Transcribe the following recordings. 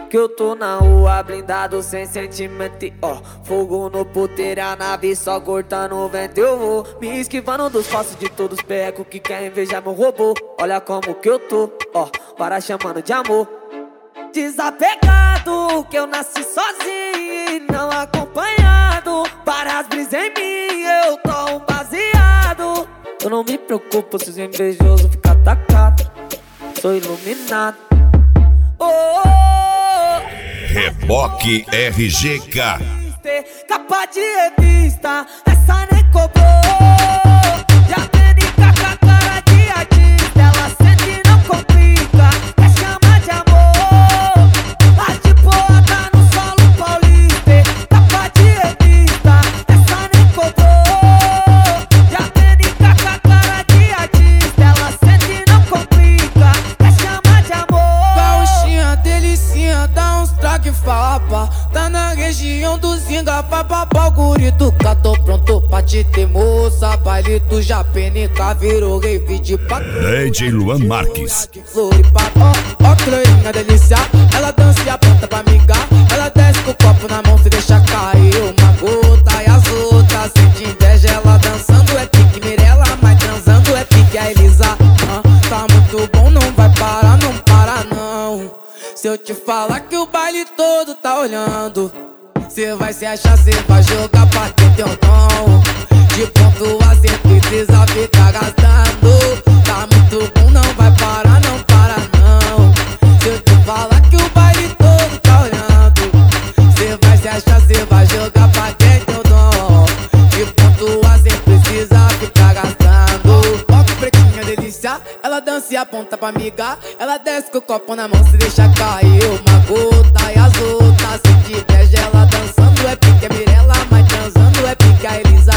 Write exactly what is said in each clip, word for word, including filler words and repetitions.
Que eu tô na rua blindado sem sentimento e ó, fogo no puteiro, a nave só cortando o vento. Eu vou me esquivando dos passos de todos os perrecos que querem invejar meu robô. Olha como que eu tô, ó, para chamando de amor. Desapegado, que eu nasci sozinho e não acompanhado. Para as brisas em mim, eu tô um baseado. Eu não me preocupo se os invejosos ficam atacados. Sou iluminado. Oh, oh, oh. Reboque R G K. Capa de revista, essa nem cobrou. Já teve com a cara de artista, ela sente e não complica. Quer chamar de amor, a de boa tá no solo paulista. Capa de revista, essa nem cobrou. Já teve com a cara de artista, ela sente e não complica. Quer chamar de amor. Gauchinha, delicinha, dá uns traque fapa. Tá na região do Zinga, vai babá o guri do cá. Tô pronto pra te ter moça. Baile do Japenica, virou rave de patrulha. D J Luan Marques. Floripa, ó, ó, clorinha delícia. Ela dança e aponta pra migar. Ela desce com o copo na mão, se deixa cair uma gota. E as outras sente inveja, ela dançando é pique Mirella, mas transando é pique a Elisa. ah, Tá muito bom, não vai parar, não para não. Se eu te falar que o baile todo tá olhando, cê vai se achar, cê vai jogar pra ter teu dom. De ponto a cê precisa ficar gastando. Tá muito bom, não vai parar, não para não. Se eu te falar que o baile todo tá olhando, cê vai se achar, cê vai jogar pra ter teu dom. De ponto a cê precisa ficar gastando. Ó que pretinha delícia, ela dança e aponta pra migar. Ela desce com o copo na mão, se deixa cair uma gota. E as outras se inveja, ela dançando é pique a Mirella, mas transando é pique a Elisa.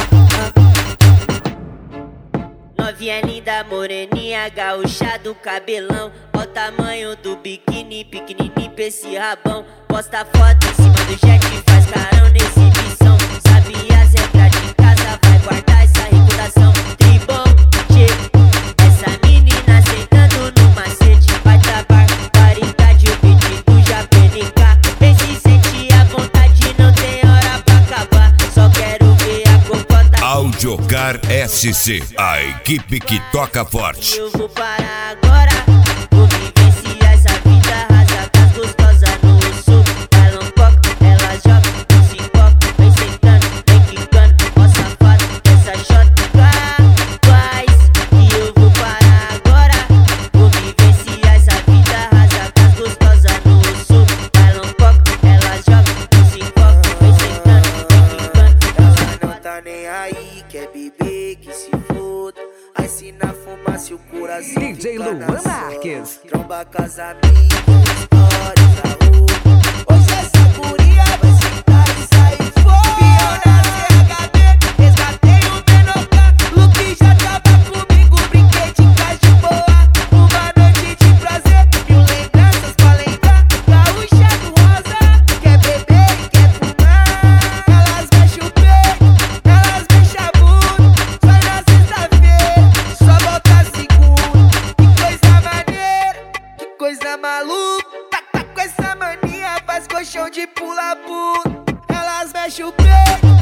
Novinha linda, moreninha, gaúcha do cabelão. Ó o tamanho do biquíni, pequenininho pra esse rabão. Posta foto em cima do jet, faz carão na exibição. Sabe as regras de casa, vai guardar essa reputação. Tribom, tchê, essa menina sentando no macete. Vai travar, paridade, o beat do Japenica. Vem se sentir à vontade, não tem hora pra acabar. Só quero ver a cocota. Audiocar S C, a equipe que toca forte. Eu vou parar agora, vou vivenciar essa vida rasa com as gostosas no sul. Bailão coca, ela joga, se coca, vem sentando, vem quicando. Ó safado, essa chota faz. E eu vou parar agora, vou vivenciar essa vida rasa com as gostosas no sul. Bailão coca, ela joga, se coca, vem sentando, vem quicando. Ela não tá nem aí, quer beber, que se foda. Aí se na fumaça o coração D J fica Luan na Marques. sola. Tromba com as amigas, histórias da rua. Hoje essa guria vai sentar e sair fora. Pior na C H D, resgatei o Benocan. Luke já tava comigo, brinquei de casa de boa. Uma noite de prazer, mil lembranças pra lembrar. Gaúcha do rosa, quer beber e quer fumar. Elas mexem o peito, elas mexem a bunda. Só na sexta-feira, só volta segunda. Que coisa maneira, que coisa maluca. Tá, tá com essa mania, faz colchão de pula-pula. Elas mexem o peito,